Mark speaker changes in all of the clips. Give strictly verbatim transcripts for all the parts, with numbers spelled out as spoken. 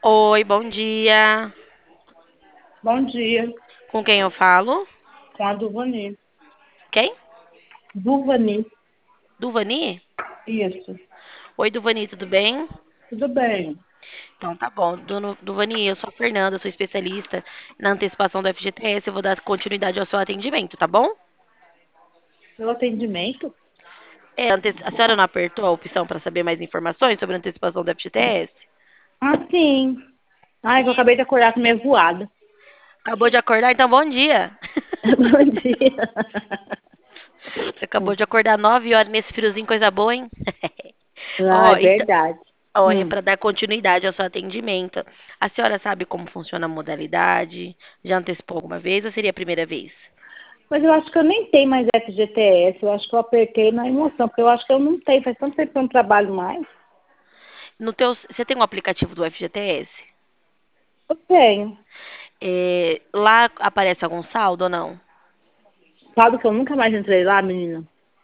Speaker 1: Oi, bom dia.
Speaker 2: Bom dia,
Speaker 1: Com quem eu falo?
Speaker 2: com a Duvani.
Speaker 1: Quem?
Speaker 2: Duvani,
Speaker 1: Duvani?
Speaker 2: isso.
Speaker 1: Oi, Duvani, tudo bem?
Speaker 2: Tudo bem.
Speaker 1: Então tá bom. Dono- Duvani, eu sou a Fernanda, sou especialista na antecipação do F G T S. Eu vou dar continuidade ao seu atendimento, tá bom?
Speaker 2: Pelo atendimento?
Speaker 1: É, ante- a senhora não apertou a opção para saber mais informações sobre a antecipação do F G T S?
Speaker 2: Ah, sim. Ai, que eu acabei de acordar com minha voada.
Speaker 1: Acabou de acordar? Então bom dia.
Speaker 2: Bom dia.
Speaker 1: Você acabou de acordar nove horas nesse friozinho, coisa boa, hein?
Speaker 2: Ah,
Speaker 1: Ó,
Speaker 2: é
Speaker 1: então,
Speaker 2: verdade.
Speaker 1: ó, é
Speaker 2: Hum.
Speaker 1: para dar continuidade ao seu atendimento. A senhora sabe como funciona a modalidade? Já antecipou alguma vez ou seria a primeira vez?
Speaker 2: Mas eu acho que eu nem tenho mais F G T S. Eu acho que eu apertei na emoção, porque eu acho que eu não tenho. Faz tanto tempo que eu não trabalho mais.
Speaker 1: No teu, você tem um aplicativo do F G T S?
Speaker 2: Eu tenho.
Speaker 1: É, lá aparece algum saldo ou não?
Speaker 2: Sabe que eu nunca mais entrei lá, menina?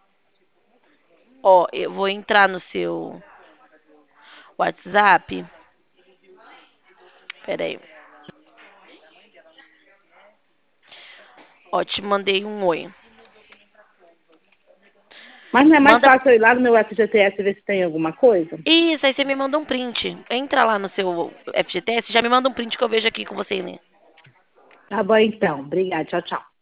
Speaker 1: Ó, eu vou entrar no seu WhatsApp. Peraí. Ó, te mandei um oi.
Speaker 2: Mas não é mais
Speaker 1: Manda.
Speaker 2: fácil eu ir lá no meu F G T S e ver se tem alguma coisa?
Speaker 1: Isso, aí você me manda um print. Entra lá no seu F G T S, já me manda um print que eu vejo aqui com você, né?
Speaker 2: Tá bom, então. Obrigada. Tchau, tchau.